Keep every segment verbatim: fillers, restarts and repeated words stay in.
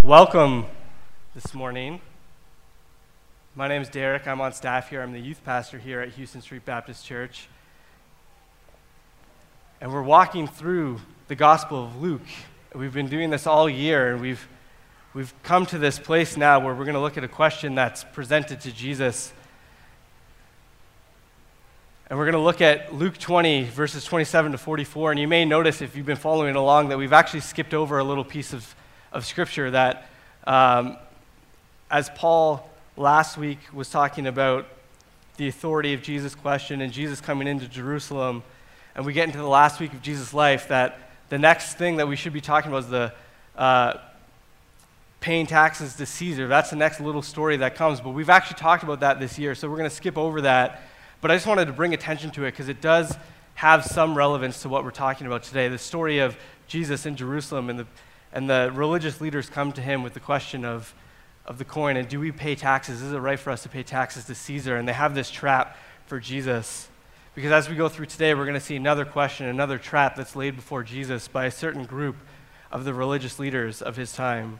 Welcome this morning. My name is Derek. I'm on staff here. I'm the youth pastor here at Houston Street Baptist Church. And we're walking through the Gospel of Luke. We've been doing this all year, and we've we've come to this place now where we're going to look at a question that's presented to Jesus. And we're going to look at Luke twenty, verses twenty-seven to forty-four. And you may notice, if you've been following along, that we've actually skipped over a little piece of, of Scripture that, um, as Paul last week was talking about the authority of Jesus' question and Jesus coming into Jerusalem, and we get into the last week of Jesus' life, that the next thing that we should be talking about is the uh, paying taxes to Caesar. That's the next little story that comes. But we've actually talked about that this year, so we're going to skip over that. But I just wanted to bring attention to it because it does have some relevance to what we're talking about today. The story of Jesus in Jerusalem, and the and the religious leaders come to him with the question of, of the coin, and do we pay taxes? Is it right for us to pay taxes to Caesar? And they have this trap for Jesus. Because as we go through today, we're going to see another question, another trap that's laid before Jesus by a certain group of the religious leaders of his time.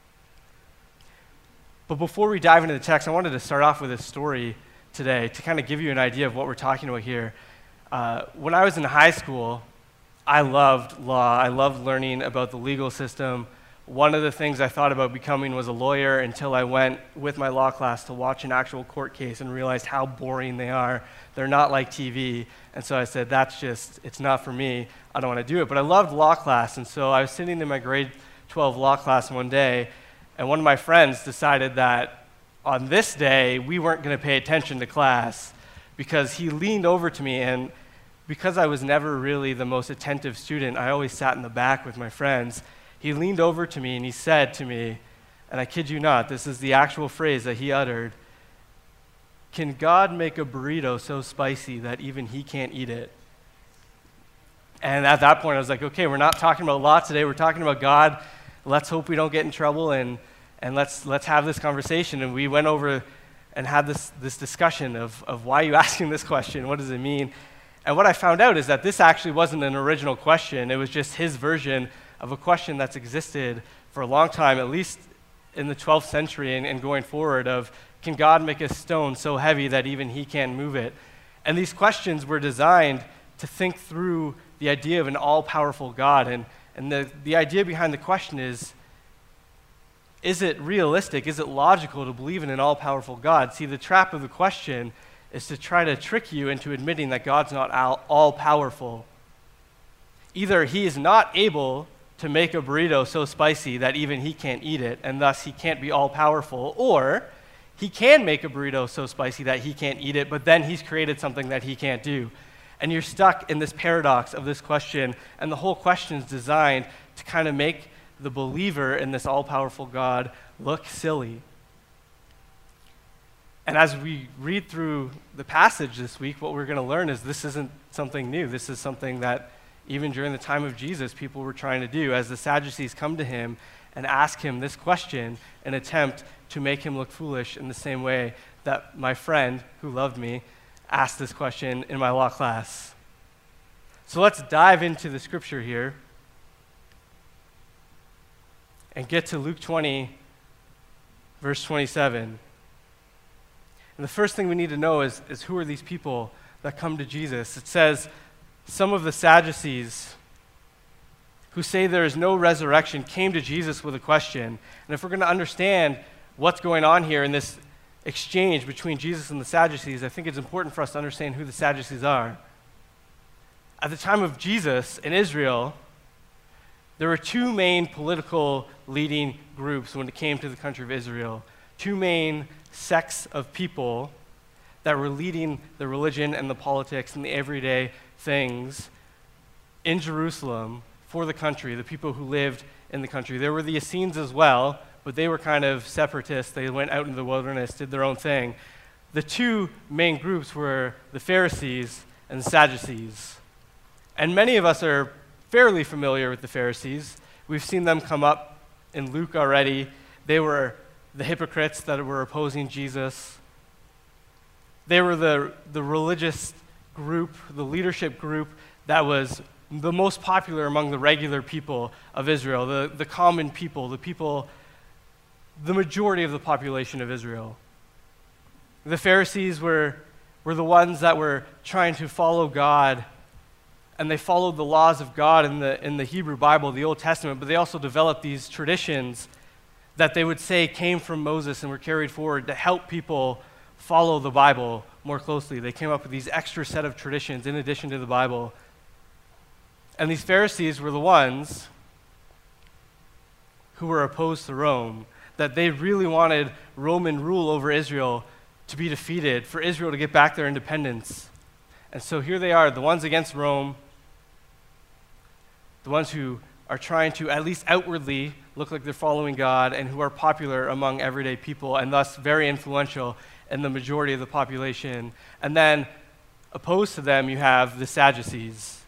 But before we dive into the text, I wanted to start off with a story today to kind of give you an idea of what we're talking about here. Uh, when I was in high school, I loved law. I loved learning about the legal system. One of the things I thought about becoming was a lawyer until I went with my law class to watch an actual court case and realized how boring they are. They're not like T V. And so I said, that's just, it's not for me. I don't want to do it. But I loved law class. And so I was sitting in my grade twelve law class one day, and one of my friends decided that on this day, we weren't going to pay attention to class, because he leaned over to me, and because I was never really the most attentive student, I always sat in the back with my friends. He leaned over to me and he said to me, and I kid you not, this is the actual phrase that he uttered, "Can God make a burrito so spicy that even he can't eat it?" And at that point, I was like, okay, we're not talking about law today, we're talking about God. Let's hope we don't get in trouble, and and let's let's have this conversation. And we went over and had this, this discussion of, of why are you asking this question? What does it mean? And what I found out is that this actually wasn't an original question. It was just his version of a question that's existed for a long time, at least in the twelfth century and, and going forward, of can God make a stone so heavy that even he can't move it? And these questions were designed to think through the idea of an all-powerful God. And, and the, the idea behind the question is, is it realistic, is it logical to believe in an all-powerful God? See, the trap of the question is to try to trick you into admitting that God's not all-powerful. Either he is not able to make a burrito so spicy that even he can't eat it, and thus he can't be all-powerful, or he can make a burrito so spicy that he can't eat it, but then he's created something that he can't do. And you're stuck in this paradox of this question, and the whole question is designed to kind of make the believer in this all-powerful God look silly. And as we read through the passage this week, what we're going to learn is this isn't something new. This is something that even during the time of Jesus, people were trying to do, as the Sadducees come to him and ask him this question, an attempt to make him look foolish, in the same way that my friend who loved me asked this question in my law class. So let's dive into the scripture here and get to Luke twenty, verse twenty-seven. And the first thing we need to know is, is who are these people that come to Jesus? It says, some of the Sadducees who say there is no resurrection came to Jesus with a question. And if we're going to understand what's going on here in this exchange between Jesus and the Sadducees, I think it's important for us to understand who the Sadducees are. At the time of Jesus in Israel, there were two main political leading groups when it came to the country of Israel. Two main sects of people that were leading the religion and the politics and the everyday things in Jerusalem for the country, the people who lived in the country. There were the Essenes as well, but they were kind of separatists. They went out into the wilderness, did their own thing. The two main groups were the Pharisees and the Sadducees. And many of us are fairly familiar with the Pharisees. We've seen them come up in Luke already. They were the hypocrites that were opposing Jesus. They were the, the religious group, the leadership group that was the most popular among the regular people of Israel, the, the common people, the people the majority of the population of Israel. The Pharisees were, were the ones that were trying to follow God, and they followed the laws of God in the, in the Hebrew Bible, the Old Testament, but they also developed these traditions that they would say came from Moses and were carried forward to help people follow the Bible more closely. They came up with these extra set of traditions in addition to the Bible. And these Pharisees were the ones who were opposed to Rome, that they really wanted Roman rule over Israel to be defeated, for Israel to get back their independence. And so here they are, the ones against Rome, the ones who are trying to, at least outwardly, look like they're following God, and who are popular among everyday people, and thus very influential in the majority of the population. And then, opposed to them, you have the Sadducees.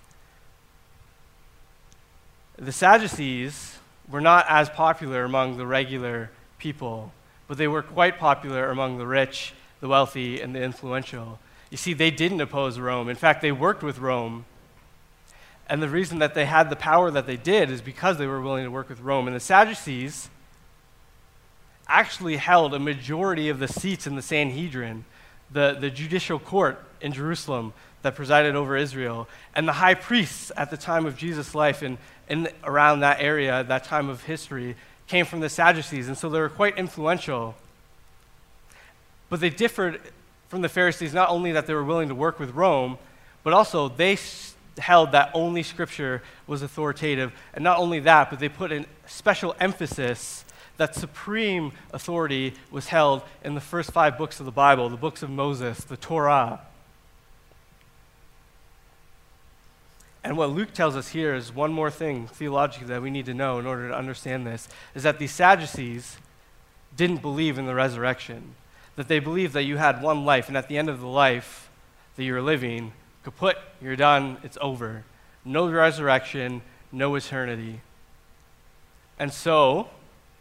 The Sadducees were not as popular among the regular people, but they were quite popular among the rich, the wealthy, and the influential. You see, they didn't oppose Rome. In fact, they worked with Rome. And the reason that they had the power that they did is because they were willing to work with Rome. And the Sadducees actually held a majority of the seats in the Sanhedrin, the, the judicial court in Jerusalem that presided over Israel. And the high priests at the time of Jesus' life and, and around that area, that time of history, came from the Sadducees. And so they were quite influential. But they differed from the Pharisees, not only that they were willing to work with Rome, but also they held that only Scripture was authoritative. And not only that, but they put a special emphasis that supreme authority was held in the first five books of the Bible, the books of Moses, the Torah. And what Luke tells us here is one more thing theologically that we need to know in order to understand this, is that these Sadducees didn't believe in the resurrection, that they believed that you had one life, and at the end of the life that you're living, kaput, you're done, it's over. No resurrection, no eternity. And so,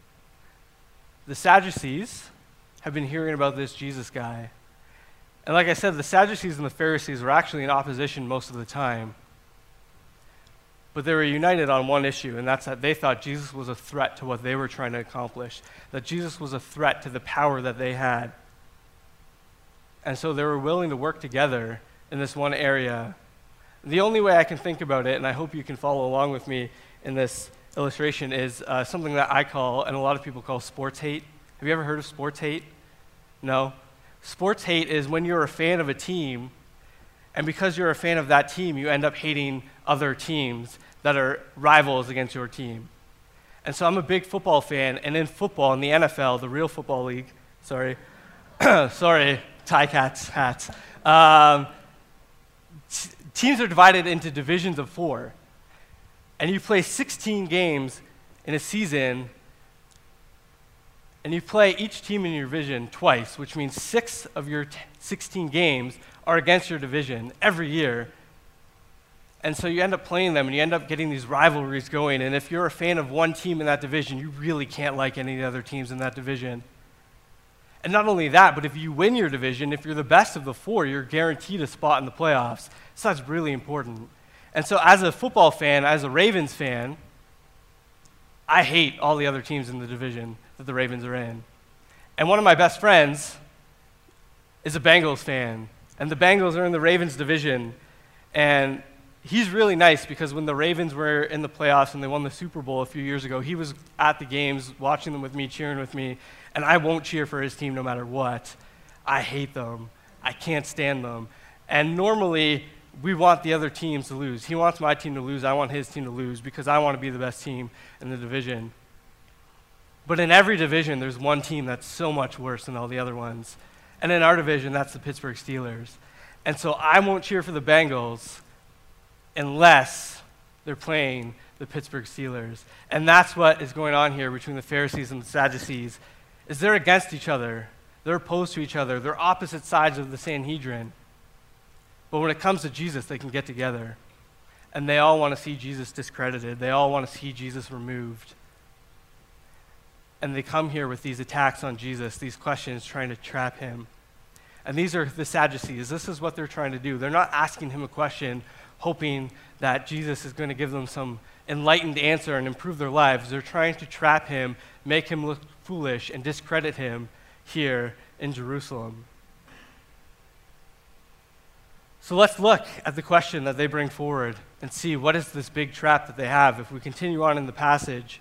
the Sadducees have been hearing about this Jesus guy. And like I said, the Sadducees and the Pharisees were actually in opposition most of the time. But they were united on one issue, and that's that they thought Jesus was a threat to what they were trying to accomplish, that Jesus was a threat to the power that they had. And so they were willing to work together in this one area. The only way I can think about it, and I hope you can follow along with me in this illustration, is uh, something that I call, and a lot of people call, sports hate. Have you ever heard of sports hate? No? Sports hate is when you're a fan of a team, and because you're a fan of that team, you end up hating other teams that are rivals against your team. And so I'm a big football fan, and in football, in the N F L, the real football league, sorry, sorry, Ticats hats, um, t- teams are divided into divisions of four. And you play sixteen games in a season, and you play each team in your division twice, which means six of your t- sixteen games are against your division every year. And so you end up playing them, and you end up getting these rivalries going. And if you're a fan of one team in that division, you really can't like any of the other teams in that division. And not only that, but if you win your division, if you're the best of the four, you're guaranteed a spot in the playoffs. So that's really important. And so as a football fan, as a Ravens fan, I hate all the other teams in the division that the Ravens are in. And one of my best friends is a Bengals fan, and the Bengals are in the Ravens division. And he's really nice because when the Ravens were in the playoffs and they won the Super Bowl a few years ago, he was at the games, watching them with me, cheering with me, and I won't cheer for his team no matter what. I hate them. I can't stand them. And normally, we want the other teams to lose. He wants my team to lose. I want his team to lose because I want to be the best team in the division. But in every division, there's one team that's so much worse than all the other ones. And in our division, that's the Pittsburgh Steelers. And so I won't cheer for the Bengals unless they're playing the Pittsburgh Steelers. And that's what is going on here between the Pharisees and the Sadducees, is they're against each other. They're opposed to each other. They're opposite sides of the Sanhedrin. But when it comes to Jesus, they can get together. And they all want to see Jesus discredited. They all want to see Jesus removed. And they come here with these attacks on Jesus, these questions trying to trap him. And these are the Sadducees. This is what they're trying to do. They're not asking him a question, hoping that Jesus is going to give them some enlightened answer and improve their lives. They're trying to trap him, make him look foolish, and discredit him here in Jerusalem. So let's look at the question that they bring forward and see what is this big trap that they have. If we continue on in the passage,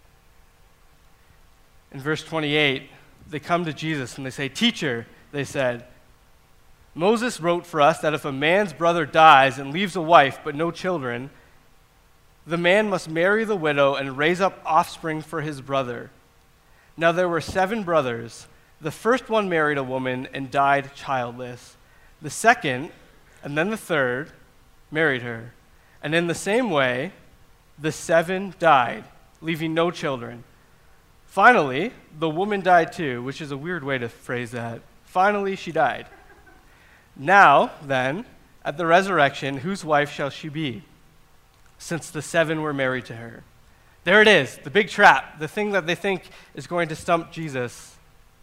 in verse twenty-eight, they come to Jesus and they say, "Teacher," they said, "Moses wrote for us that if a man's brother dies and leaves a wife but no children, the man must marry the widow and raise up offspring for his brother. Now there were seven brothers. The first one married a woman and died childless. The second, and then the third, married her. And in the same way, the seven died, leaving no children. Finally, the woman died too," which is a weird way to phrase that. Finally, she died. "Now, then, at the resurrection, whose wife shall she be, since the seven were married to her?" There it is, the big trap, the thing that they think is going to stump Jesus.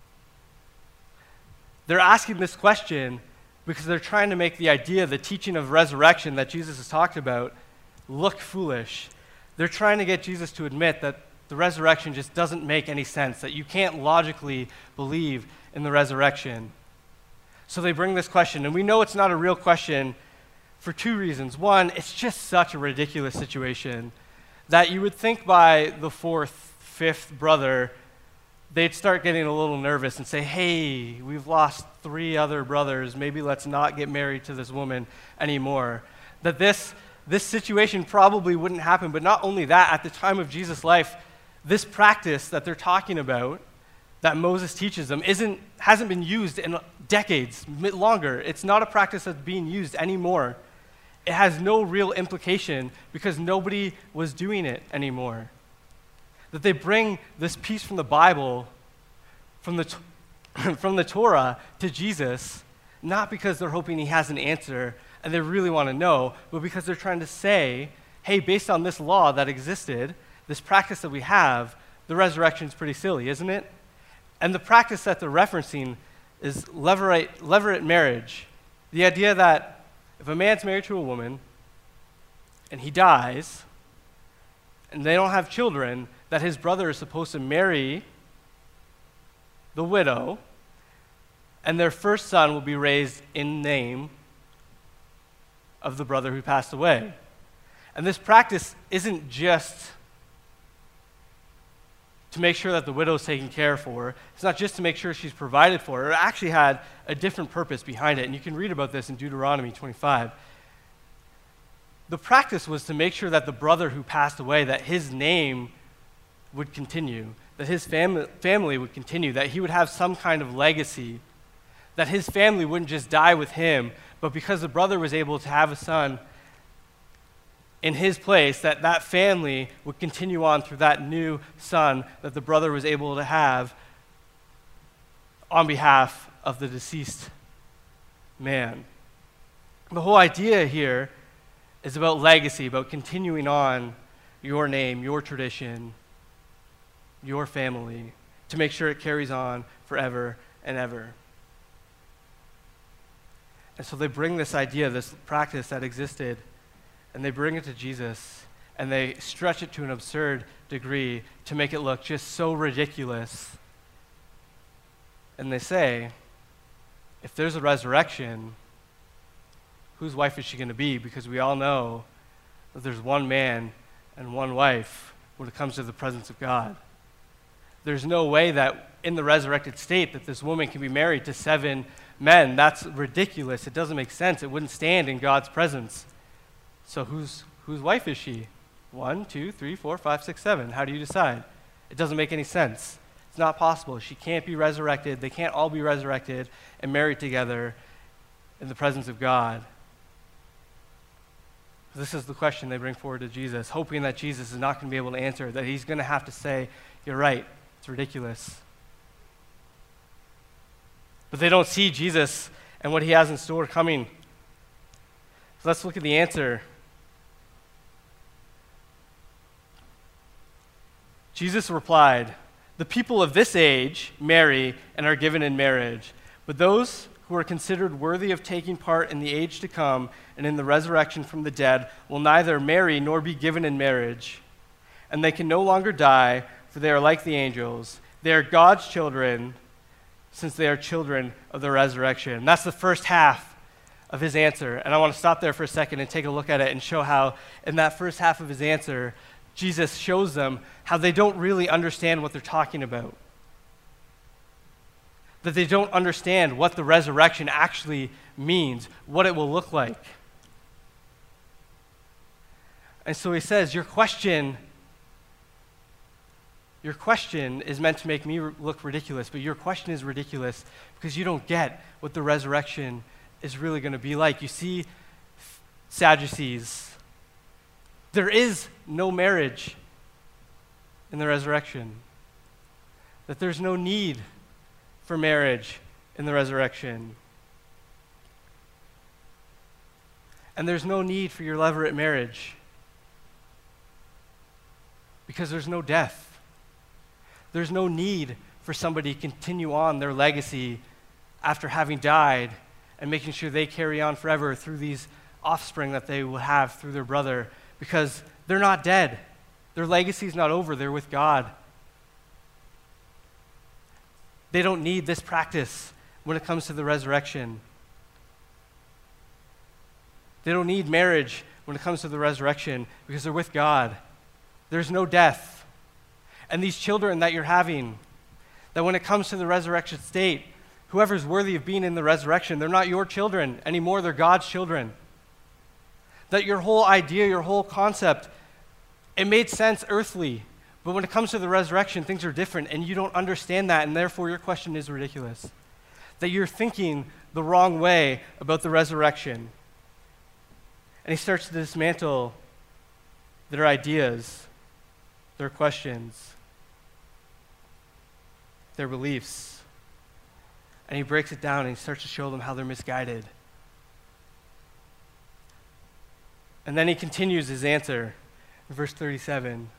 They're asking this question because they're trying to make the idea, the teaching of resurrection that Jesus has talked about, look foolish. They're trying to get Jesus to admit that the resurrection just doesn't make any sense, that you can't logically believe in the resurrection. So they bring this question, and we know it's not a real question for two reasons. One, it's just such a ridiculous situation that you would think by the fourth, fifth brother, they'd start getting a little nervous and say, "Hey, we've lost three other brothers. Maybe let's not get married to this woman anymore." That this, this situation probably wouldn't happen. But not only that, at the time of Jesus' life, this practice that they're talking about, that Moses teaches them, isn't, hasn't been used in decades, longer. It's not a practice that's being used anymore. It has no real implication because nobody was doing it anymore. That they bring this piece from the Bible, from the, from the Torah to Jesus, not because they're hoping he has an answer and they really want to know, but because they're trying to say, hey, based on this law that existed, this practice that we have, the resurrection is pretty silly, isn't it? And the practice that they're referencing is levirate, levirate marriage. The idea that if a man's married to a woman and he dies and they don't have children, that his brother is supposed to marry the widow, and their first son will be raised in name of the brother who passed away. And this practice isn't just to make sure that the widow's taken care for. It's not just to make sure she's provided for. It actually had a different purpose behind it, and you can read about this in Deuteronomy twenty-five. The practice was to make sure that the brother who passed away, that his name would continue, that his fam- family would continue, that he would have some kind of legacy, that his family wouldn't just die with him, but because the brother was able to have a son in his place, that that family would continue on through that new son that the brother was able to have on behalf of the deceased man. The whole idea here is about legacy, about continuing on your name, your tradition, your family, to make sure it carries on forever and ever. And so they bring this idea, this practice that existed, and they bring it to Jesus, and they stretch it to an absurd degree to make it look just so ridiculous. And they say, if there's a resurrection, whose wife is she going to be? Because we all know that there's one man and one wife when it comes to the presence of God. There's no way that in the resurrected state that this woman can be married to seven men. That's ridiculous. It doesn't make sense. It wouldn't stand in God's presence. So whose whose wife is she? One, two, three, four, five, six, seven. How do you decide? It doesn't make any sense. It's not possible. She can't be resurrected. They can't all be resurrected and married together in the presence of God. This is the question they bring forward to Jesus, hoping that Jesus is not going to be able to answer, that he's going to have to say, you're right, it's ridiculous. But they don't see Jesus and what he has in store coming. So let's look at the answer. Jesus replied, the people of this age marry and are given in marriage, but those who are considered worthy of taking part in the age to come and in the resurrection from the dead will neither marry nor be given in marriage, and they can no longer die, for they are like the angels. They are God's children, since they are children of the resurrection. And that's the first half of his answer. And I want to stop there for a second and take a look at it and show how in that first half of his answer, Jesus shows them how they don't really understand what they're talking about. That they don't understand what the resurrection actually means, what it will look like. And so he says, your question, your question is meant to make me look ridiculous, but your question is ridiculous because you don't get what the resurrection is really going to be like. You see, Sadducees, there is no marriage in the resurrection. That there's no need for marriage in the resurrection. And there's no need for your levirate marriage because there's no death. There's no need for somebody to continue on their legacy after having died and making sure they carry on forever through these offspring that they will have through their brother, because they're not dead. Their legacy is not over. They're with God. They don't need this practice when it comes to the resurrection. They don't need marriage when it comes to the resurrection because they're with God. There's no death. And these children that you're having, that when it comes to the resurrection state, whoever's worthy of being in the resurrection, they're not your children anymore, they're God's children. That your whole idea, your whole concept, it made sense earthly, but when it comes to the resurrection, things are different, and you don't understand that, and therefore your question is ridiculous. That you're thinking the wrong way about the resurrection. And he starts to dismantle their ideas, their questions, their beliefs. And he breaks it down and he starts to show them how they're misguided. And then he continues his answer in verse thirty-seven.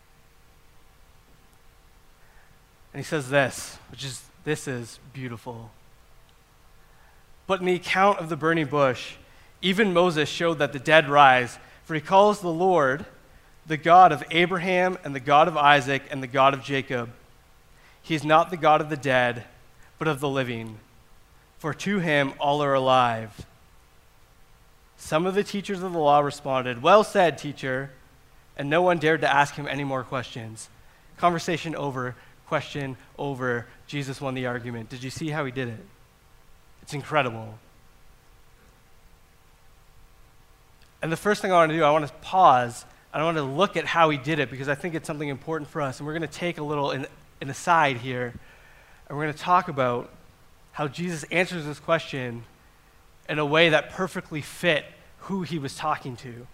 And he says this, which is, this is beautiful. But in the account of the burning bush, even Moses showed that the dead rise, for he calls the Lord the God of Abraham and the God of Isaac and the God of Jacob. He is not the God of the dead, but of the living, for to him all are alive. Some of the teachers of the law responded, "Well said, teacher," and no one dared to ask him any more questions. Conversation over, question over. Jesus won the argument. Did you see how he did it? It's incredible. And the first thing I want to do, I want to pause, and I want to look at how he did it, because I think it's something important for us. And we're going to take a little an, an aside here, and we're going to talk about how Jesus answers this question in a way that perfectly fit who he was talking to.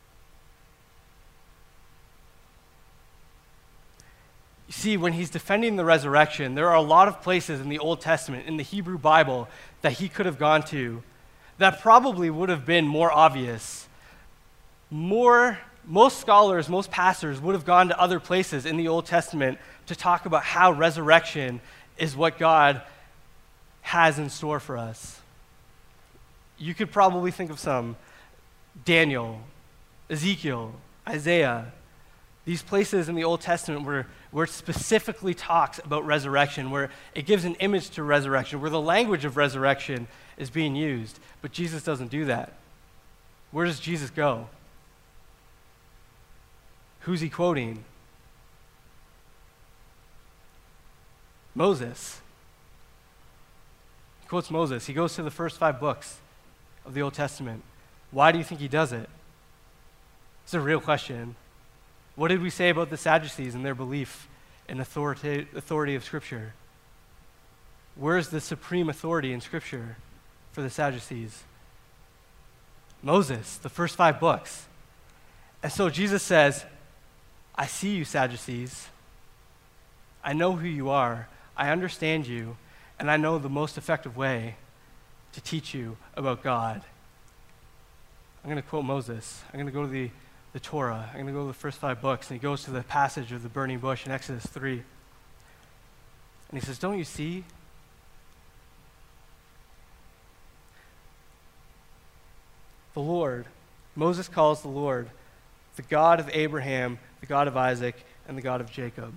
You see, when he's defending the resurrection, there are a lot of places in the Old Testament, in the Hebrew Bible, that he could have gone to that probably would have been more obvious. More, most scholars, most pastors would have gone to other places in the Old Testament to talk about how resurrection is what God has in store for us. You could probably think of some. Daniel, Ezekiel, Isaiah, these places in the Old Testament where, where it specifically talks about resurrection, where it gives an image to resurrection, where the language of resurrection is being used. But Jesus doesn't do that. Where does Jesus go? Who's he quoting? Moses. He quotes Moses. He goes to the first five books of the Old Testament. Why do you think he does it? It's a real question. What did we say about the Sadducees and their belief in authority, authority of Scripture? Where is the supreme authority in Scripture for the Sadducees? Moses, the first five books. And so Jesus says, I see you, Sadducees. I know who you are. I understand you. And I know the most effective way to teach you about God. I'm going to quote Moses. I'm going to go to the, the Torah. I'm going to go to the first five books. And he goes to the passage of the burning bush in Exodus three. And he says, don't you see? The Lord. Moses calls the Lord the God of Abraham, the God of Isaac, and the God of Jacob.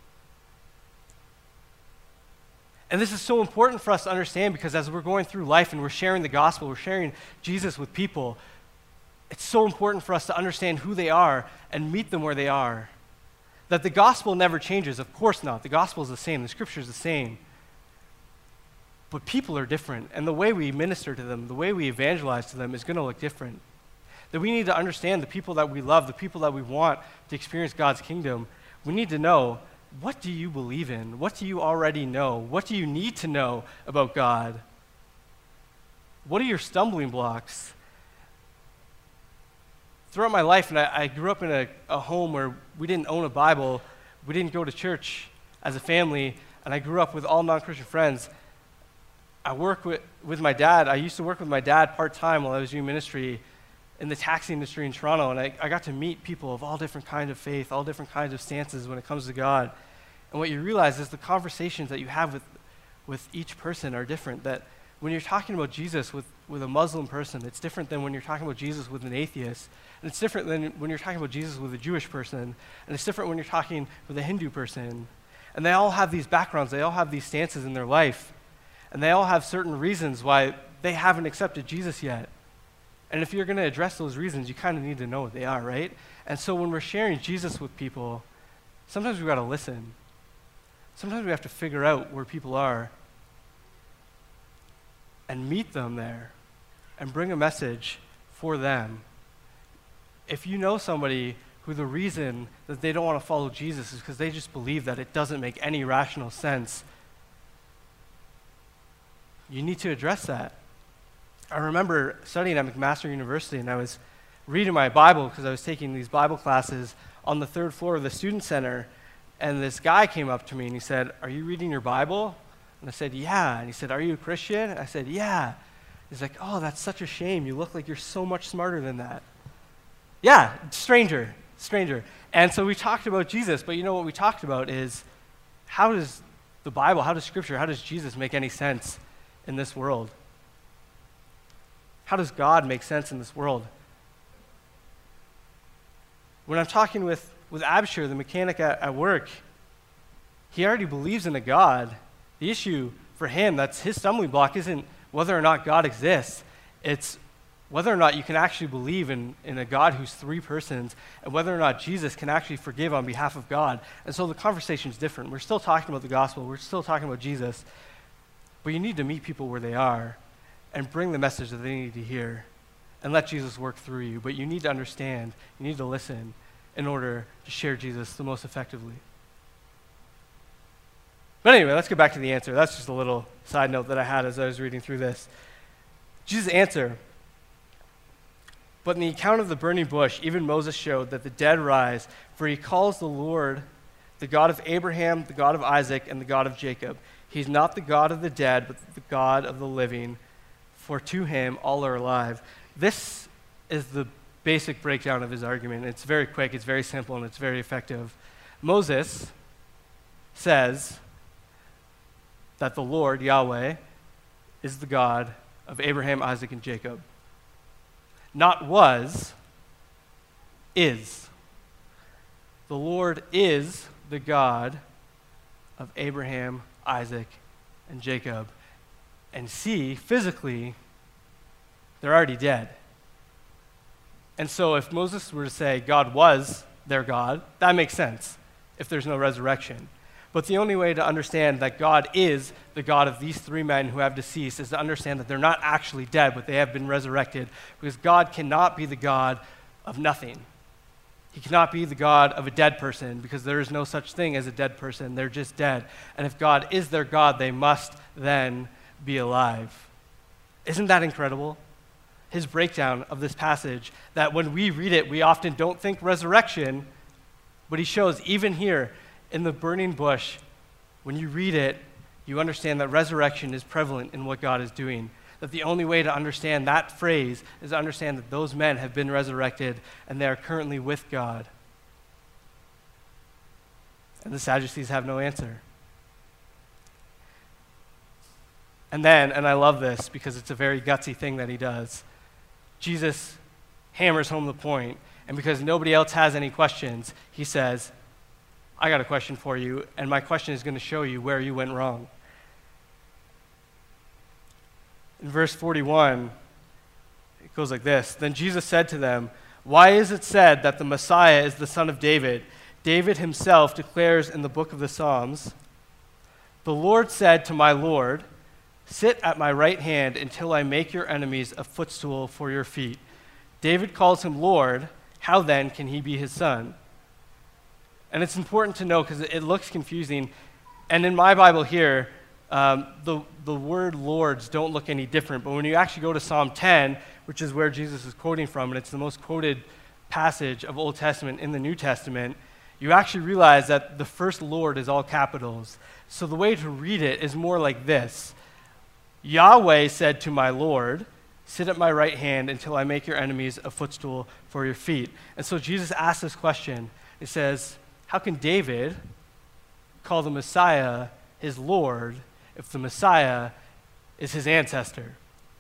And this is so important for us to understand because as we're going through life and we're sharing the gospel, we're sharing Jesus with people, it's so important for us to understand who they are and meet them where they are. That the gospel never changes. Of course not. The gospel is the same. The scripture is the same. But people are different, and the way we minister to them, the way we evangelize to them is going to look different. That we need to understand the people that we love, the people that we want to experience God's kingdom. We need to know, what do you believe in? What do you already know? What do you need to know about God? What are your stumbling blocks? Throughout my life, and I, I grew up in a, a home where we didn't own a Bible, we didn't go to church as a family, and I grew up with all non-Christian friends. I work with, with my dad. I used to work with my dad part-time while I was doing ministry in the taxi industry in Toronto, and I, I got to meet people of all different kinds of faith, all different kinds of stances when it comes to God. And what you realize is the conversations that you have with, with each person are different, that when you're talking about Jesus with, with a Muslim person, it's different than when you're talking about Jesus with an atheist, and it's different than when you're talking about Jesus with a Jewish person, and it's different when you're talking with a Hindu person. And they all have these backgrounds, they all have these stances in their life, and they all have certain reasons why they haven't accepted Jesus yet. And if you're going to address those reasons, you kind of need to know what they are, right? And so when we're sharing Jesus with people, sometimes we've got to listen. Sometimes we have to figure out where people are and meet them there and bring a message for them. If you know somebody who the reason that they don't want to follow Jesus is because they just believe that it doesn't make any rational sense, you need to address that. I remember studying at McMaster University, and I was reading my Bible because I was taking these Bible classes on the third floor of the student center, and this guy came up to me and he said, "Are you reading your Bible?" And I said, "Yeah." And he said, "Are you a Christian?" And I said, "Yeah." He's like, "Oh, that's such a shame. You look like you're so much smarter than that." Yeah, stranger, stranger. And so we talked about Jesus, but you know what we talked about is how does the Bible, how does Scripture, how does Jesus make any sense in this world? How does God make sense in this world? When I'm talking with, with Abshir, the mechanic at, at work, he already believes in a God. The issue for him, that's his stumbling block, isn't whether or not God exists. It's whether or not you can actually believe in, in a God who's three persons, and whether or not Jesus can actually forgive on behalf of God. And so the conversation's different. We're still talking about the gospel. We're still talking about Jesus. But you need to meet people where they are and bring the message that they need to hear and let Jesus work through you. But you need to understand, you need to listen in order to share Jesus the most effectively. But anyway, let's get back to the answer. That's just a little side note that I had as I was reading through this. Jesus' answer: "But in the account of the burning bush, even Moses showed that the dead rise, for he calls the Lord the God of Abraham, the God of Isaac, and the God of Jacob. He's not the God of the dead, but the God of the living, for to him all are alive." This is the basic breakdown of his argument. It's very quick, it's very simple, and it's very effective. Moses says that the Lord, Yahweh, is the God of Abraham, Isaac, and Jacob. Not was, is. The Lord is the God of Abraham, Isaac, and Jacob. And see, physically, they're already dead. And so if Moses were to say God was their God, that makes sense if there's no resurrection. But the only way to understand that God is the God of these three men who have deceased is to understand that they're not actually dead, but they have been resurrected, because God cannot be the God of nothing. He cannot be the God of a dead person, because there is no such thing as a dead person. They're just dead. And if God is their God, they must then be alive. Isn't that incredible? His breakdown of this passage, that when we read it, we often don't think resurrection, but he shows even here in the burning bush, when you read it, you understand that resurrection is prevalent in what God is doing. That the only way to understand that phrase is to understand that those men have been resurrected and they are currently with God. And the Sadducees have no answer. And then, and I love this because it's a very gutsy thing that he does, Jesus hammers home the point, and because nobody else has any questions, he says, I got a question for you, and my question is going to show you where you went wrong. In verse forty-one, it goes like this. Then Jesus said to them, why is it said that the Messiah is the son of David? David himself declares in the book of the Psalms, the Lord said to my Lord, sit at my right hand until I make your enemies a footstool for your feet. David calls him Lord. How then can he be his son? And it's important to know because it looks confusing. And in my Bible here, um, the, the word lords don't look any different. But when you actually go to Psalm ten, which is where Jesus is quoting from, and it's the most quoted passage of Old Testament in the New Testament, you actually realize that the first Lord is all capitals. So the way to read it is more like this. Yahweh said to my Lord, sit at my right hand until I make your enemies a footstool for your feet. And so Jesus asks this question. He says, how can David call the Messiah his Lord if the Messiah is his ancestor?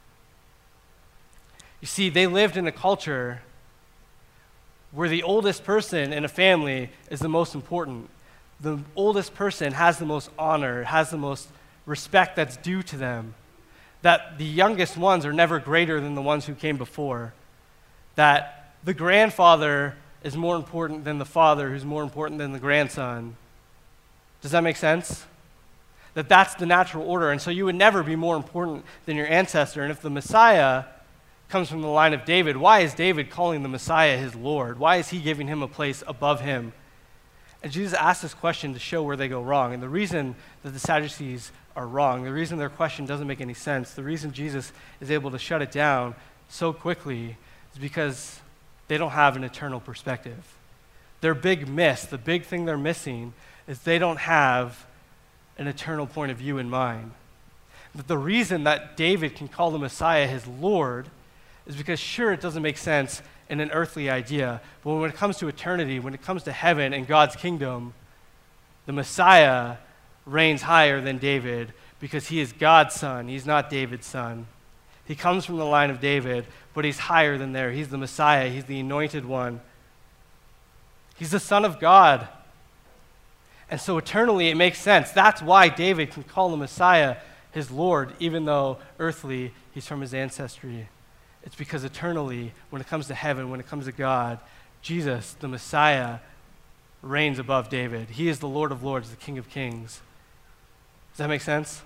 You see, they lived in a culture where the oldest person in a family is the most important. The oldest person has the most honor, has the most respect that's due to them. That the youngest ones are never greater than the ones who came before. That the grandfather is more important than the father, who's more important than the grandson. Does that make sense? That that's the natural order, and so you would never be more important than your ancestor. And if the Messiah comes from the line of David, why is David calling the Messiah his Lord? Why is he giving him a place above him? And Jesus asked this question to show where they go wrong. And the reason that the Sadducees are wrong, the reason their question doesn't make any sense, the reason Jesus is able to shut it down so quickly is because they don't have an eternal perspective. Their big miss, the big thing they're missing, is they don't have an eternal point of view in mind. But the reason that David can call the Messiah his Lord is because, sure, it doesn't make sense in an earthly idea, but when it comes to eternity, when it comes to heaven and God's kingdom, the Messiah reigns higher than David because he is God's son. He's not David's son. He comes from the line of David, but he's higher than there. He's the Messiah. He's the anointed one. He's the Son of God. And so eternally, it makes sense. That's why David can call the Messiah his Lord, even though earthly, he's from his ancestry. It's because eternally, when it comes to heaven, when it comes to God, Jesus, the Messiah, reigns above David. He is the Lord of lords, the King of kings. Does that make sense?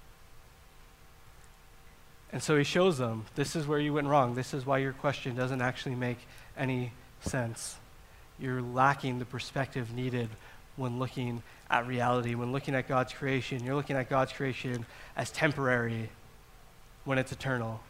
And so he shows them, this is where you went wrong. This is why your question doesn't actually make any sense. You're lacking the perspective needed when looking at reality, when looking at God's creation. You're looking at God's creation as temporary when it's eternal.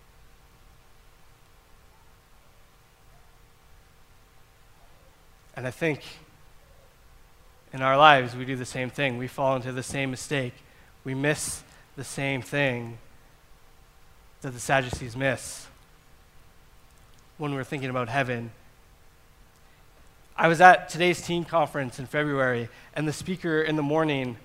And I think in our lives we do the same thing. We fall into the same mistake. We miss the same thing that the Sadducees miss when we're thinking about heaven. I was at today's teen conference in February, and the speaker in the morning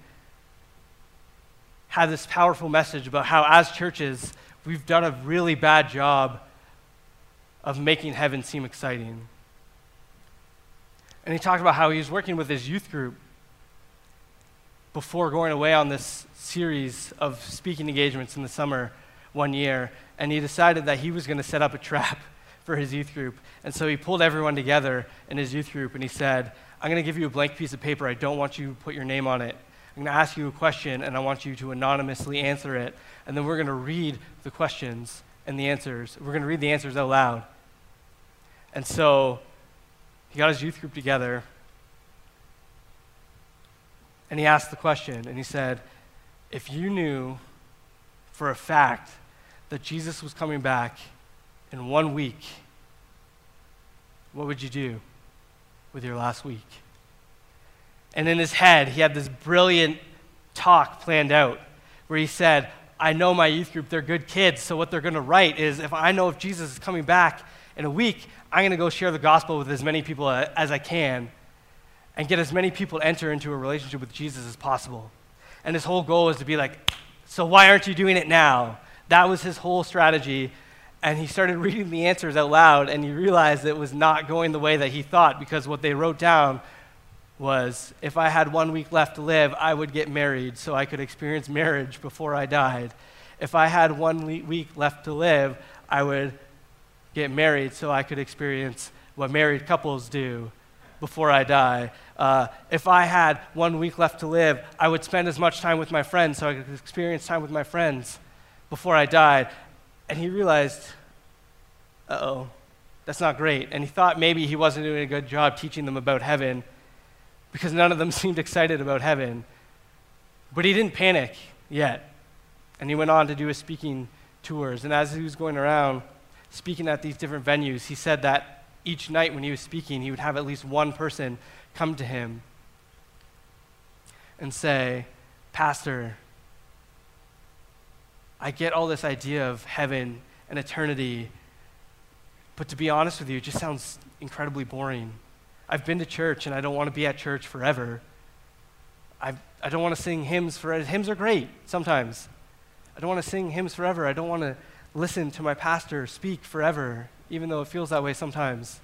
had this powerful message about how, as churches, we've done a really bad job of making heaven seem exciting. And he talked about how he was working with his youth group before going away on this series of speaking engagements in the summer one year, and he decided that he was going to set up a trap for his youth group. And so he pulled everyone together in his youth group, and he said, I'm going to give you a blank piece of paper. I don't want you to put your name on it. I'm going to ask you a question, and I want you to anonymously answer it. And then we're going to read the questions and the answers. We're going to read the answers out loud. And so he got his youth group together, and he asked the question, and he said, if you knew for a fact that Jesus was coming back in one week, what would you do with your last week? And in his head, he had this brilliant talk planned out where he said, I know my youth group, they're good kids, so what they're going to write is, if I know if Jesus is coming back in a week, I'm going to go share the gospel with as many people as I can and get as many people to enter into a relationship with Jesus as possible. And his whole goal is to be like, so why aren't you doing it now? That was his whole strategy. And he started reading the answers out loud, and he realized it was not going the way that he thought, because what they wrote down was, if I had one week left to live, I would get married so I could experience marriage before I died. If I had one le- week left to live, I would get married so I could experience what married couples do before I die. Uh, if I had one week left to live, I would spend as much time with my friends so I could experience time with my friends before I died. And he realized, uh-oh, that's not great. And he thought maybe he wasn't doing a good job teaching them about heaven, because none of them seemed excited about heaven. But he didn't panic yet. And he went on to do his speaking tours. And as he was going around speaking at these different venues, he said that each night when he was speaking, he would have at least one person come to him and say, Pastor, I get all this idea of heaven and eternity, but to be honest with you, it just sounds incredibly boring. I've been to church, and I don't want to be at church forever. I've, I don't want to sing hymns forever. Hymns are great sometimes. I don't want to sing hymns forever. I don't want to listen to my pastor speak forever, even though it feels that way sometimes.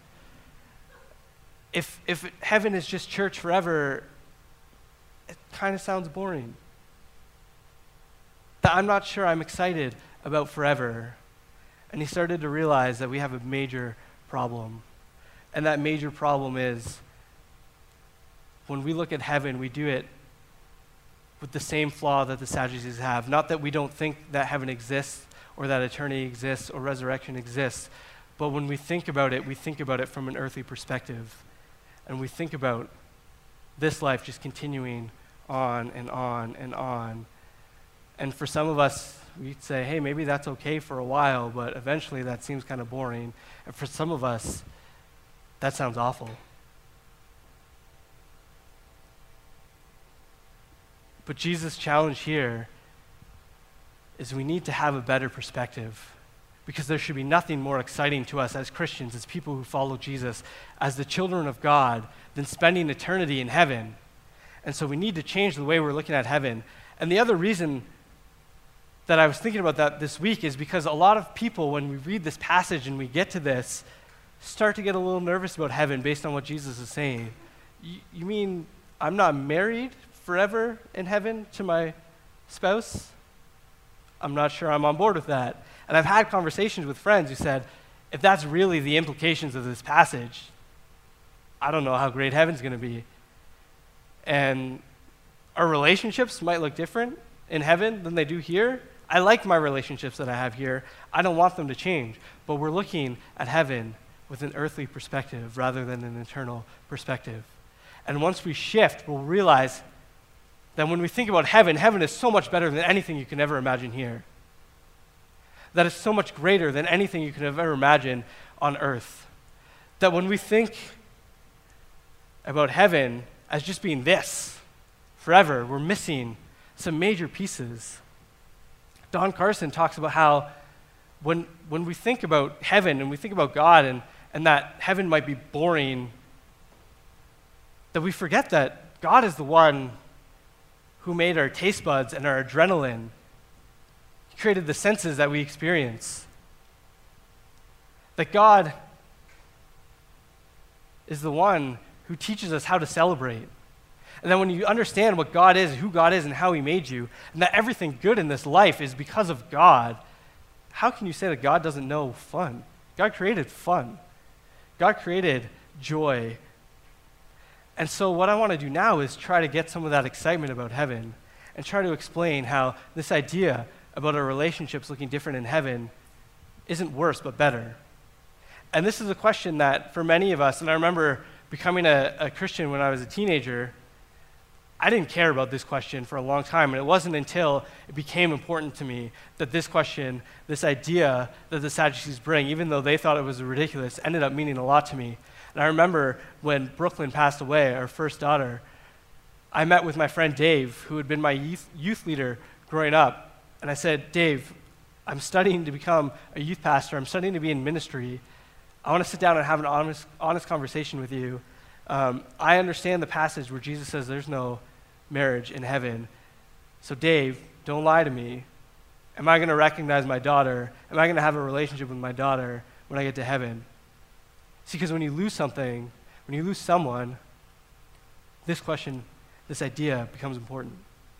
If, if heaven is just church forever, it kind of sounds boring. That I'm not sure I'm excited about forever. And he started to realize that we have a major problem. And that major problem is, when we look at heaven, we do it with the same flaw that the Sadducees have. Not that we don't think that heaven exists, or that eternity exists, or resurrection exists, but when we think about it, we think about it from an earthly perspective. And we think about this life just continuing on and on and on. And for some of us, we'd say, hey, maybe that's okay for a while, but eventually that seems kind of boring. And for some of us, that sounds awful. But Jesus' challenge here is we need to have a better perspective, because there should be nothing more exciting to us as Christians, as people who follow Jesus, as the children of God, than spending eternity in heaven. And so we need to change the way we're looking at heaven. And the other reason that I was thinking about that this week is because a lot of people, when we read this passage and we get to this, start to get a little nervous about heaven based on what Jesus is saying. You, you mean I'm not married forever in heaven to my spouse? I'm not sure I'm on board with that. And I've had conversations with friends who said, if that's really the implications of this passage, I don't know how great heaven's going to be. And our relationships might look different in heaven than they do here. I like my relationships that I have here. I don't want them to change. But we're looking at heaven with an earthly perspective rather than an eternal perspective. And once we shift, we'll realize that when we think about heaven, heaven is so much better than anything you can ever imagine here. That it's so much greater than anything you could have ever imagined on earth. That when we think about heaven as just being this forever, we're missing some major pieces. Don Carson talks about how when, when we think about heaven and we think about God and, and that heaven might be boring, that we forget that God is the one who made our taste buds and our adrenaline. He created the senses that we experience. That God is the one who teaches us how to celebrate. And then when you understand what God is, who God is, and how he made you, and that everything good in this life is because of God, how can you say that God doesn't know fun? God created fun. God created joy. And so what I want to do now is try to get some of that excitement about heaven and try to explain how this idea about our relationships looking different in heaven isn't worse but better. And this is a question that for many of us, and I remember becoming a, a Christian when I was a teenager, I didn't care about this question for a long time, and it wasn't until it became important to me that this question, this idea that the Sadducees bring, even though they thought it was ridiculous, ended up meaning a lot to me. And I remember when Brooklyn passed away, our first daughter, I met with my friend Dave, who had been my youth, youth leader growing up, and I said, Dave, I'm studying to become a youth pastor. I'm studying to be in ministry. I want to sit down and have an honest, honest conversation with you. Um, I understand the passage where Jesus says there's no marriage in heaven. So Dave, don't lie to me Am I going to recognize my daughter? Am I going to have a relationship with my daughter when I get to heaven? See, because when you lose something, when you lose someone, this question, this idea becomes important.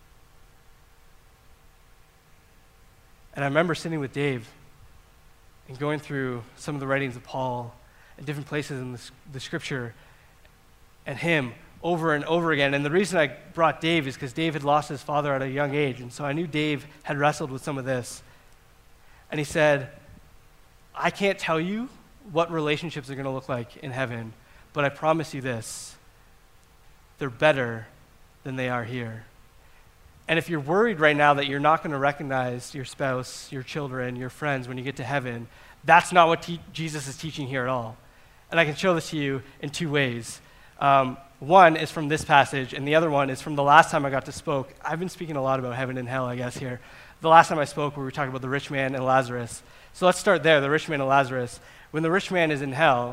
And I remember sitting with Dave and going through some of the writings of Paul and different places in the, the scripture and him over and over again. And the reason I brought Dave is because Dave had lost his father at a young age. And so I knew Dave had wrestled with some of this. And he said, I can't tell you what relationships are going to look like in heaven, but I promise you this, they're better than they are here. And if you're worried right now that you're not going to recognize your spouse, your children, your friends when you get to heaven, that's not what te- Jesus is teaching here at all. And I can show this to you in two ways. Um, one is from this passage, and the other one is from the last time I got to spoke. I've been speaking a lot about heaven and hell, I guess, here. The last time I spoke, we were talking about the rich man and Lazarus. So let's start there, the rich man and Lazarus. When the rich man is in hell,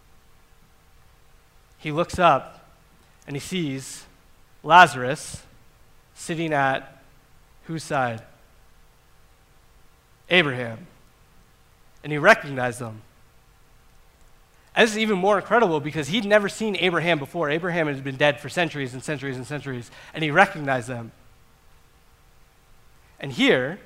he looks up and he sees Lazarus sitting at whose side? Abraham. And he recognized them. And this is even more incredible because he'd never seen Abraham before. Abraham had been dead for centuries and centuries and centuries, and he recognized them. And here,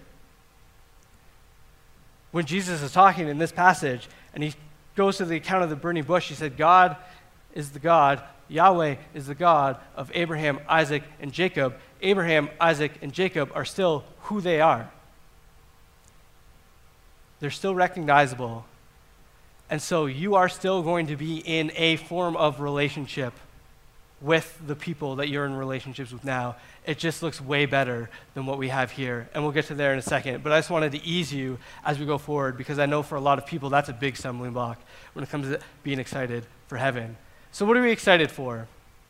when Jesus is talking in this passage, and he goes to the account of the burning bush, he said, God is the God, Yahweh is the God of Abraham, Isaac, and Jacob. Abraham, Isaac, and Jacob are still who they are. They're still recognizable. And so you are still going to be in a form of relationship with the people that you're in relationships with now. It just looks way better than what we have here. And we'll get to there in a second. But I just wanted to ease you as we go forward because I know for a lot of people that's a big stumbling block when it comes to being excited for heaven. So what are we excited for?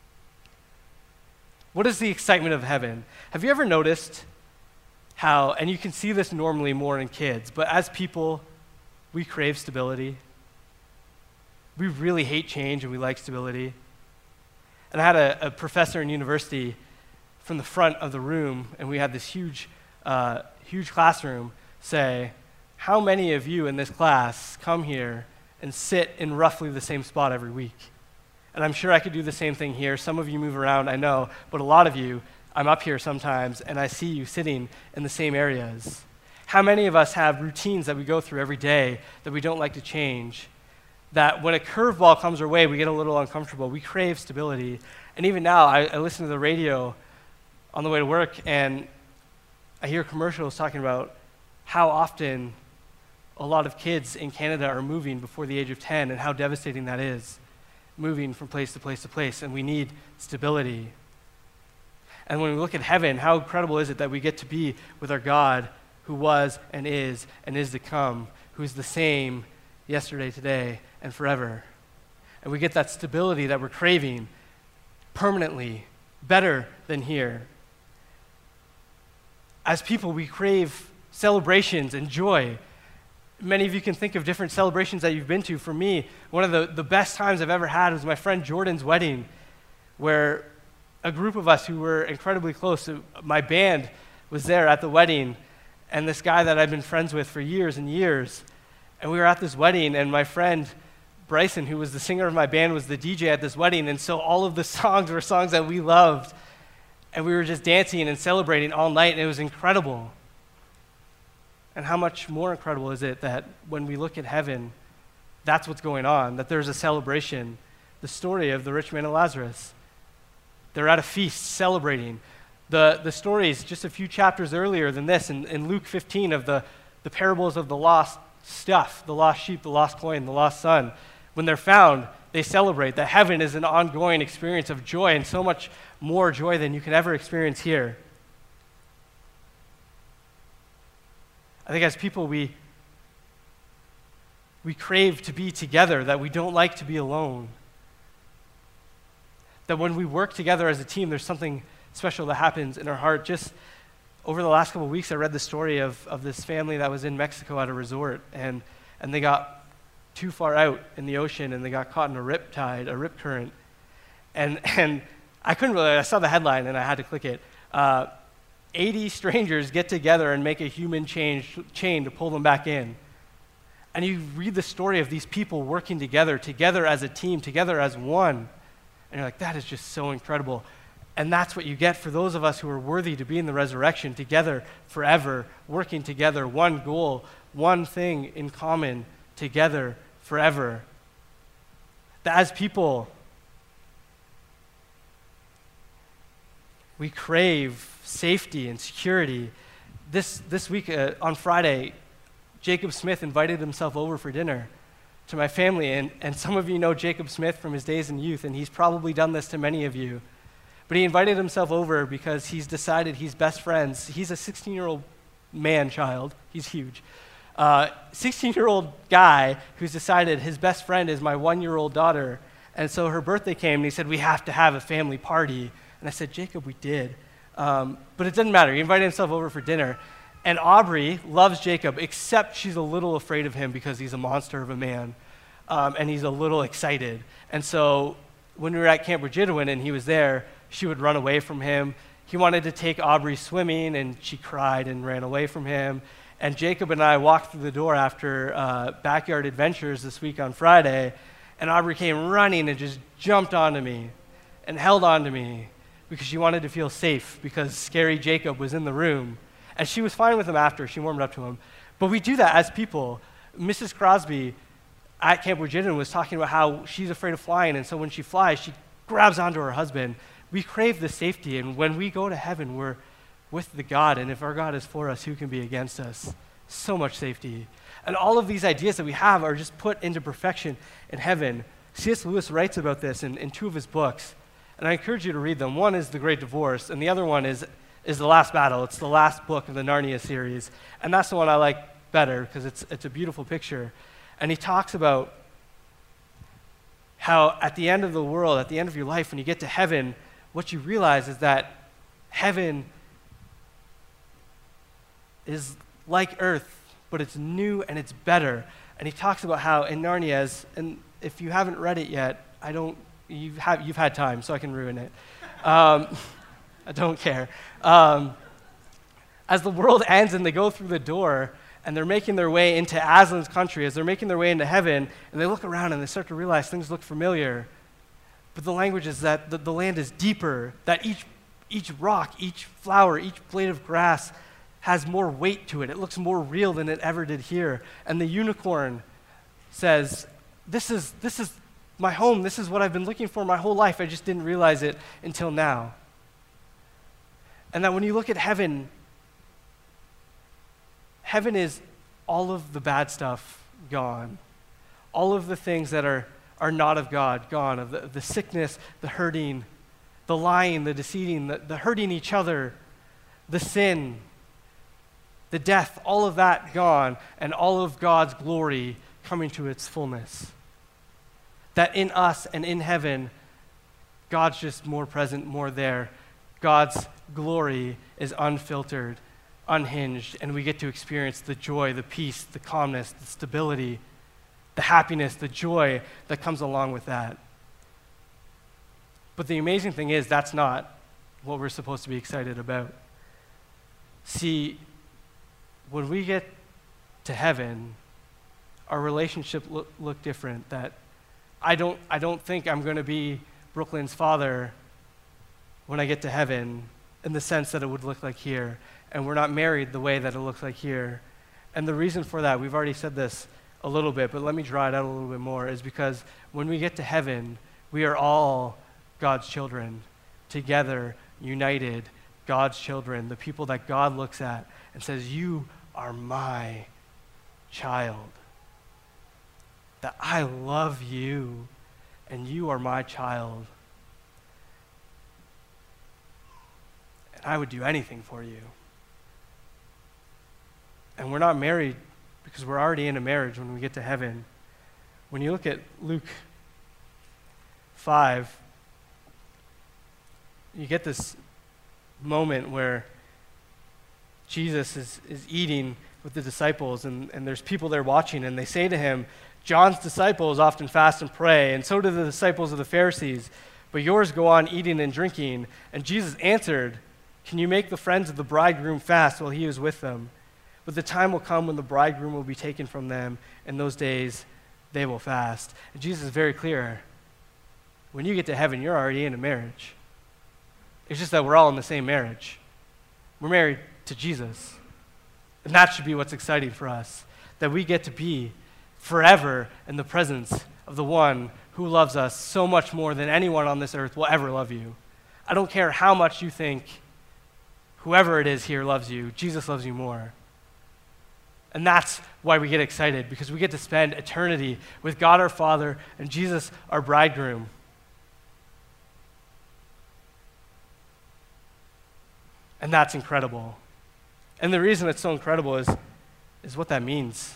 What is the excitement of heaven? Have you ever noticed how, and you can see this normally more in kids, but as people, we crave stability. We really hate change and we like stability. And I had a, a professor in university from the front of the room, and we had this huge, uh, huge classroom, say, how many of you in this class come here and sit in roughly the same spot every week? And I'm sure I could do the same thing here. Some of you move around, I know, but a lot of you, I'm up here sometimes, and I see you sitting in the same areas. How many of us have routines that we go through every day that we don't like to change? That when a curveball comes our way, we get a little uncomfortable. We crave stability. And even now, I, I listen to the radio on the way to work, and I hear commercials talking about how often a lot of kids in Canada are moving before the age of ten and how devastating that is, moving from place to place to place, and we need stability. And when we look at heaven, how incredible is it that we get to be with our God who was and is and is to come, who is the same yesterday, today, and forever. And we get that stability that we're craving permanently, better than here. As people, we crave celebrations and joy. Many of you can think of different celebrations that you've been to. For me, one of the, the best times I've ever had was my friend Jordan's wedding, where a group of us who were incredibly close, my band was there at the wedding, and this guy that I've been friends with for years and years, and we were at this wedding, and my friend Bryson, who was the singer of my band, was the D J at this wedding, and so all of the songs were songs that we loved, and we were just dancing and celebrating all night, and it was incredible. And how much more incredible is it that when we look at heaven, that's what's going on, that there's a celebration, the story of the rich man and Lazarus. They're at a feast celebrating. The, the stories just a few chapters earlier than this, in, in Luke fifteen, of the, the parables of the lost stuff, the lost sheep, the lost coin, the lost son. When they're found, they celebrate that heaven is an ongoing experience of joy, and so much more joy than you can ever experience here. I think as people, we, we crave to be together, that we don't like to be alone. That when we work together as a team, there's something special that happens in our heart. Just over the last couple of weeks, I read the story of, of this family that was in Mexico at a resort, and, and they got too far out in the ocean, and they got caught in a rip tide, a rip current. And, and I couldn't really, I saw the headline, and I had to click it. Uh, eighty strangers get together and make a human chain, chain to pull them back in. And you read the story of these people working together, together as a team, together as one. And you're like, that is just so incredible. And that's what you get for those of us who are worthy to be in the resurrection, together forever, working together, one goal, one thing in common, together forever. That as people, we crave safety and security. This, this week, uh, on Friday, Jacob Smith invited himself over for dinner to my family, and, and some of you know Jacob Smith from his days in youth, and he's probably done this to many of you. But he invited himself over because he's decided he's best friends. He's a sixteen-year-old man-child. He's huge. Uh, sixteen-year-old guy who's decided his best friend is my one-year-old daughter. And so her birthday came, and he said, we have to have a family party. And I said, Jacob, we did. Um, but it doesn't matter. He invited himself over for dinner. And Aubrey loves Jacob, except she's a little afraid of him because he's a monster of a man, um, and he's a little excited. And so when we were at Camp Bridgetowin and he was there, she would run away from him. He wanted to take Aubrey swimming, and she cried and ran away from him. And Jacob and I walked through the door after uh, Backyard Adventures this week on Friday, and Aubrey came running and just jumped onto me and held onto me because she wanted to feel safe because scary Jacob was in the room. And she was fine with him after. She warmed up to him. But we do that as people. Missus Crosby at Camp Bridgetowin was talking about how she's afraid of flying, and so when she flies, she grabs onto her husband. We crave the safety, and when we go to heaven, we're with the God, and if our God is for us, who can be against us? So much safety. And all of these ideas that we have are just put into perfection in heaven. C S Lewis writes about this in, in two of his books, and I encourage you to read them. One is The Great Divorce, and the other one is is The Last Battle. It's the last book of the Narnia series. And that's the one I like better because it's, it's a beautiful picture. And he talks about how at the end of the world, at the end of your life, when you get to heaven, what you realize is that heaven is like earth, but it's new and it's better. And he talks about how in Narnia, as, and if you haven't read it yet, I don't, you've, have, you've had time, so I can ruin it. Um, I don't care. Um, as the world ends and they go through the door and they're making their way into Aslan's country, as they're making their way into heaven, and they look around and they start to realize things look familiar. But the language is that the, the land is deeper, that each, each rock, each flower, each blade of grass has more weight to it. It looks more real than it ever did here. And the unicorn says, this is, this is my home. This is what I've been looking for my whole life. I just didn't realize it until now. And that when you look at heaven, heaven is all of the bad stuff gone. All of the things that are, are not of God gone. Of the, the sickness, the hurting, the lying, the deceiving, the, the hurting each other, the sin, the death, all of that gone, and all of God's glory coming to its fullness. That in us and in heaven, God's just more present, more there. God's glory is unfiltered, unhinged, and we get to experience the joy, the peace, the calmness, the stability, the happiness, the joy that comes along with that. But the amazing thing is that's not what we're supposed to be excited about. See, when we get to heaven, our relationship look, look different. That I don't, I don't think I'm going to be Brooklyn's father when I get to heaven in the sense that it would look like here. And we're not married the way that it looks like here. And the reason for that, we've already said this a little bit, but let me draw it out a little bit more, is because when we get to heaven, we are all God's children, together, united, God's children, the people that God looks at and says, you are my child. That I love you, and you are my child. And I would do anything for you. And we're not married because we're already in a marriage when we get to heaven. When you look at Luke five, you get this moment where Jesus is, is eating with the disciples, and, and there's people there watching, and they say to him, John's disciples often fast and pray, and so do the disciples of the Pharisees, but yours go on eating and drinking. And Jesus answered, Can you make the friends of the bridegroom fast while he is with them? But the time will come when the bridegroom will be taken from them. In those days, they will fast. And Jesus is very clear. When you get to heaven, you're already in a marriage. It's just that we're all in the same marriage. We're married to Jesus. And that should be what's exciting for us, that we get to be forever in the presence of the one who loves us so much more than anyone on this earth will ever love you. I don't care how much you think whoever it is here loves you, Jesus loves you more. And that's why we get excited, because we get to spend eternity with God our Father and Jesus our bridegroom. And that's incredible. And the reason it's so incredible is, is what that means.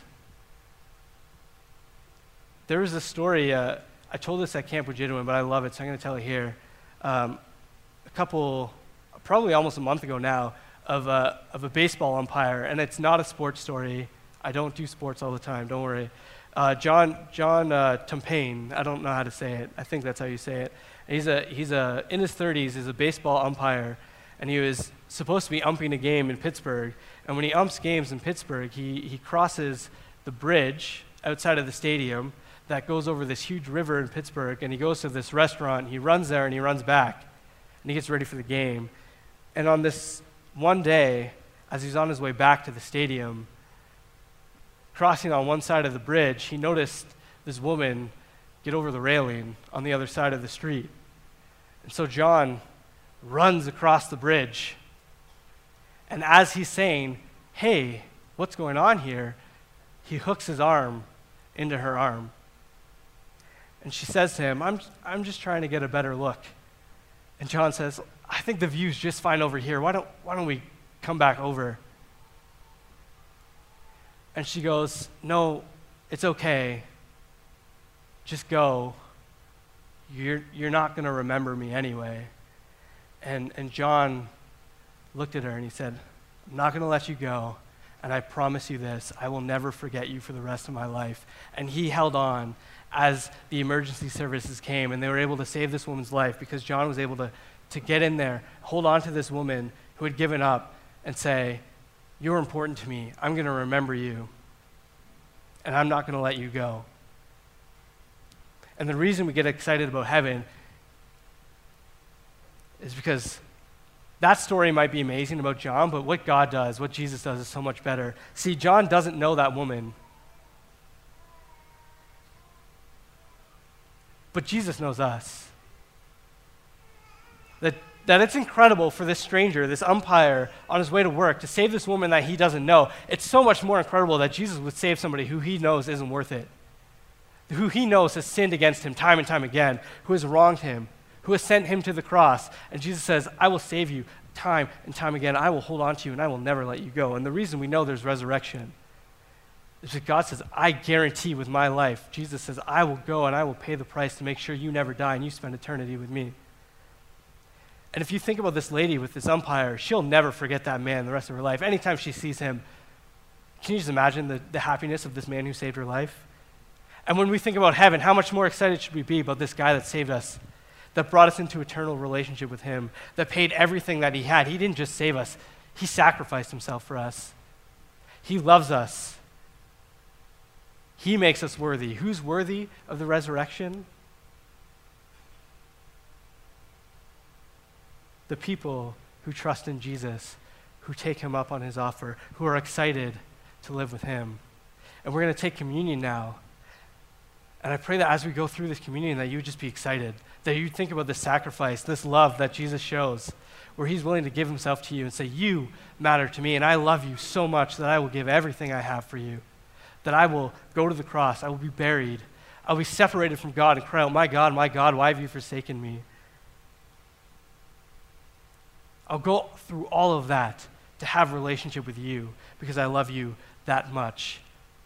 There was a story, uh, I told this at Camp Legitimate, but I love it, so I'm going to tell it here. Um, a couple, probably almost a month ago now, of a, of a baseball umpire, and it's not a sports story. I don't do sports all the time, don't worry. Uh, John John uh, Tumpain, I don't know how to say it. I think that's how you say it. And he's a he's a in his thirties. He's a baseball umpire, and he was supposed to be umping a game in Pittsburgh. And when he umps games in Pittsburgh, he he crosses the bridge outside of the stadium that goes over this huge river in Pittsburgh, and he goes to this restaurant. He runs there and he runs back, and he gets ready for the game. And on this one day, as he's on his way back to the stadium, crossing on one side of the bridge, he noticed this woman get over the railing on the other side of the street. And so John runs across the bridge. And as he's saying, "Hey, what's going on here?" he hooks his arm into her arm. And she says to him, I'm, I'm just trying to get a better look. And John says, "I think the view's just fine over here. Why don't, why don't we come back over?" And she goes, "No, it's okay. Just go. You're, you're not going to remember me anyway." And, and John looked at her and he said, "I'm not going to let you go. And I promise you this, I will never forget you for the rest of my life." And he held on as the emergency services came, and they were able to save this woman's life because John was able to, to get in there, hold on to this woman who had given up, and say, "You're important to me. I'm going to remember you, and I'm not going to let you go." And the reason we get excited about heaven is because that story might be amazing about John, but what God does, what Jesus does, is so much better. See, John doesn't know that woman, but Jesus knows us. That, that it's incredible for this stranger, this umpire, on his way to work, to save this woman that he doesn't know. It's so much more incredible that Jesus would save somebody who he knows isn't worth it, who he knows has sinned against him time and time again, who has wronged him, who has sent him to the cross. And Jesus says, "I will save you time and time again. I will hold on to you, and I will never let you go." And the reason we know there's resurrection is that God says, "I guarantee with my life." Jesus says, "I will go and I will pay the price to make sure you never die and you spend eternity with me." And if you think about this lady with this umpire, she'll never forget that man the rest of her life. Anytime she sees him, can you just imagine the, the happiness of this man who saved her life? And when we think about heaven, how much more excited should we be about this guy that saved us, that brought us into eternal relationship with him, that paid everything that he had? He didn't just save us, he sacrificed himself for us. He loves us. He makes us worthy. Who's worthy of the resurrection? The people who trust in Jesus, who take him up on his offer, who are excited to live with him. And we're going to take communion now. And I pray that as we go through this communion, that you would just be excited, that you think about the sacrifice, this love that Jesus shows, where he's willing to give himself to you and say, "You matter to me, and I love you so much that I will give everything I have for you, that I will go to the cross, I will be buried, I will be separated from God and cry out, 'My God, my God, why have you forsaken me?' I'll go through all of that to have a relationship with you because I love you that much."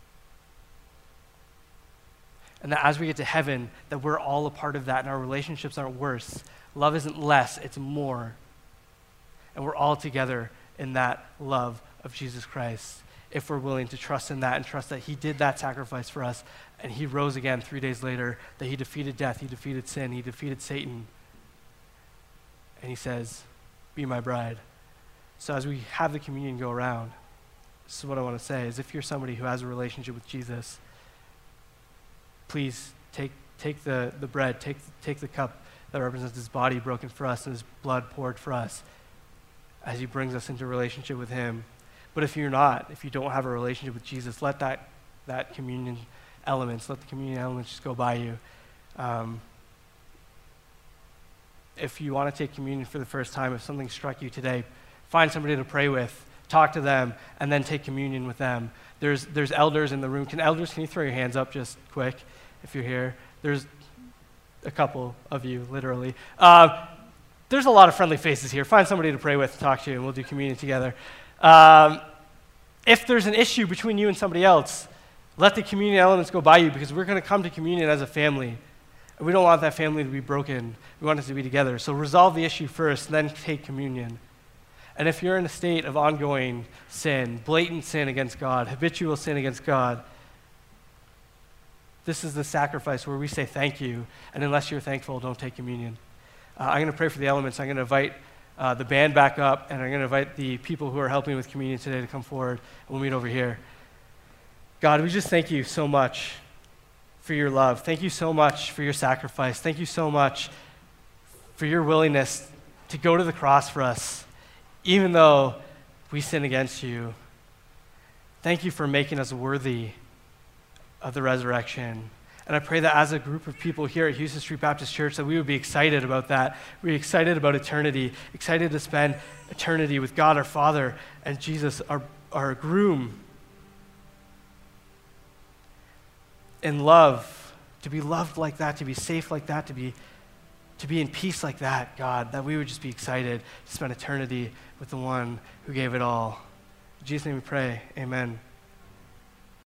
And that as we get to heaven, that we're all a part of that, and our relationships aren't worse. Love isn't less, it's more. And we're all together in that love of Jesus Christ, if we're willing to trust in that and trust that he did that sacrifice for us, and he rose again three days later, that he defeated death, he defeated sin, he defeated Satan. And he says, "Be my bride, So as we have the communion go around, this is what I want to say, is if you're somebody who has a relationship with Jesus, please take take the, the bread, take, take the cup that represents his body broken for us and his blood poured for us as he brings us into relationship with him. But if you're not, if you don't have a relationship with Jesus, let that, that communion elements, let the communion elements just go by you. Um, if you want to take communion for the first time, if something struck you today, find somebody to pray with, talk to them, and then take communion with them. There's, there's elders in the room. Can elders, can you throw your hands up just quick if you're here? There's a couple of you, literally. Uh, there's a lot of friendly faces here. Find somebody to pray with, talk to, and we'll do communion together. Um, if there's an issue between you and somebody else, let the communion elements go by you, because we're going to come to communion as a family. And we don't want that family to be broken. We want it to be together. So resolve the issue first, then take communion. And if you're in a state of ongoing sin, blatant sin against God, habitual sin against God, this is the sacrifice where we say thank you, and unless you're thankful, don't take communion. Uh, I'm going to pray for the elements. I'm going to invite uh, the band back up, and I'm going to invite the people who are helping with communion today to come forward, and we'll meet over here. God, we just thank you so much for your love. Thank you so much for your sacrifice. Thank you so much for your willingness to go to the cross for us, even though we sin against you. Thank you for making us worthy of the resurrection. And I pray that as a group of people here at Houston Street Baptist Church, that we would be excited about that. We're excited about eternity, excited to spend eternity with God our Father and Jesus, our, our groom, in love, to be loved like that, to be safe like that, to be, to be in peace like that, God, that we would just be excited to spend eternity with the one who gave it all. In Jesus' name we pray, amen.